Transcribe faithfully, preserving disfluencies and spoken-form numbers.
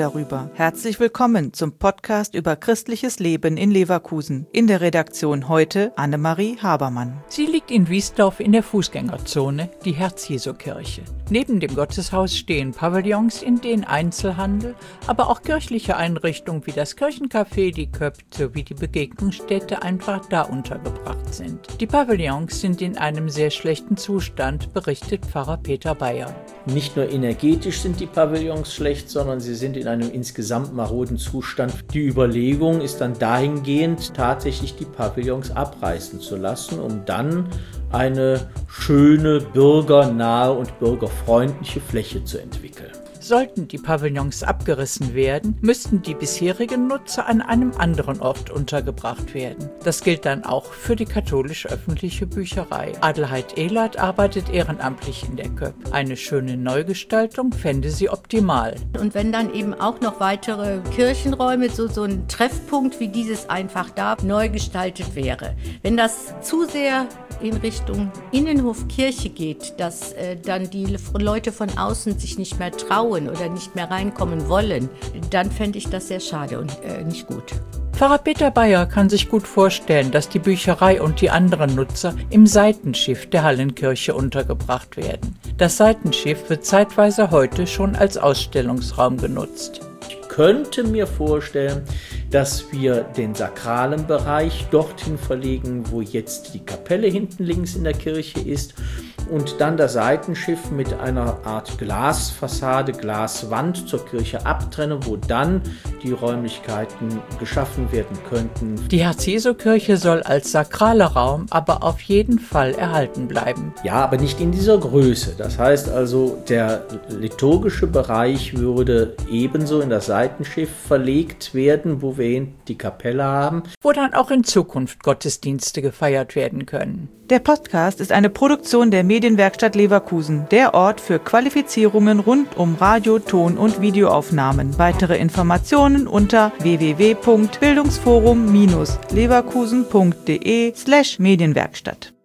darüber. Herzlich willkommen zum Podcast über christliches Leben in Leverkusen. In der Redaktion heute Annemarie Habermann. Sie liegt in Wiesdorf in der Fußgängerzone, die Herz-Jesu-Kirche. Neben dem Gotteshaus stehen Pavillons, in denen Einzelhandel, aber auch kirchliche Einrichtungen wie das Kirchencafé, die Köpp sowie die Begegnungsstätte einfach da untergebracht sind. Die Pavillons sind in einem sehr schlechten Zustand, berichtet Pfarrer Peter Bayer. Nicht nur energetisch sind die Pavillons schlecht, sondern sie sind in einem insgesamt maroden Zustand. Die Überlegung ist dann dahingehend, tatsächlich die Pavillons abreißen zu lassen, um dann eine schöne, bürgernahe und bürgerfreundliche Fläche zu entwickeln. Sollten die Pavillons abgerissen werden, müssten die bisherigen Nutzer an einem anderen Ort untergebracht werden. Das gilt dann auch für die katholisch-öffentliche Bücherei. Adelheid Ehlert arbeitet ehrenamtlich in der Köpp. Eine schöne Neugestaltung fände sie optimal. Und wenn dann eben auch noch weitere Kirchenräume, so, so ein Treffpunkt wie dieses einfach da, neu gestaltet wäre. Wenn das zu sehr in Richtung Innenhof Kirche geht, dass äh, dann die Leute von außen sich nicht mehr trauen oder nicht mehr reinkommen wollen, dann fände ich das sehr schade und äh, nicht gut. Pfarrer Peter Bayer kann sich gut vorstellen, dass die Bücherei und die anderen Nutzer im Seitenschiff der Hallenkirche untergebracht werden. Das Seitenschiff wird zeitweise heute schon als Ausstellungsraum genutzt. Ich könnte mir vorstellen, dass wir den sakralen Bereich dorthin verlegen, wo jetzt die Kapelle hinten links in der Kirche ist, und dann das Seitenschiff mit einer Art Glasfassade, Glaswand zur Kirche abtrennen, wo dann die Räumlichkeiten geschaffen werden könnten. Die Herz-Jesu-Kirche soll als sakraler Raum aber auf jeden Fall erhalten bleiben. Ja, aber nicht in dieser Größe. Das heißt also, der liturgische Bereich würde ebenso in das Seitenschiff verlegt werden, wo wir die Kapelle haben. Wo dann auch in Zukunft Gottesdienste gefeiert werden können. Der Podcast ist eine Produktion der Medienwerkstatt Leverkusen, der Ort für Qualifizierungen rund um Radio-, Ton- und Videoaufnahmen. Weitere Informationen unter w w w punkt bildungsforum Bindestrich leverkusen punkt de slash Medienwerkstatt.